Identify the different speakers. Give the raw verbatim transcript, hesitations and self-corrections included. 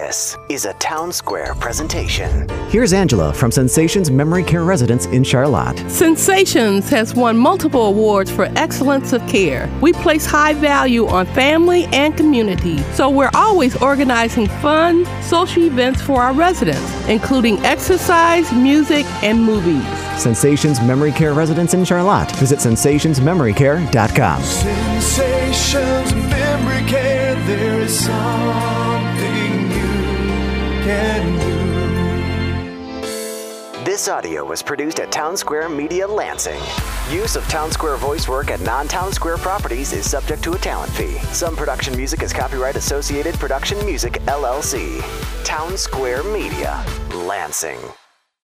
Speaker 1: This is a Town Square presentation.
Speaker 2: Here's Angela from Sensations Memory Care Residence in Charlotte.
Speaker 3: Sensations has won multiple awards for excellence of care. We place high value on family and community, so we're always organizing fun, social events for our residents, including exercise, music, and movies.
Speaker 2: Sensations Memory Care Residence in Charlotte. Visit sensations memory care dot com.
Speaker 4: Sensations Memory Care, there is something you can do.
Speaker 1: This audio was produced at Town Square Media Lansing. Use of Town Square voice work at non-Town Square properties is subject to a talent fee. Some production music is copyright Associated Production Music, L L C. Town Square Media, Lansing.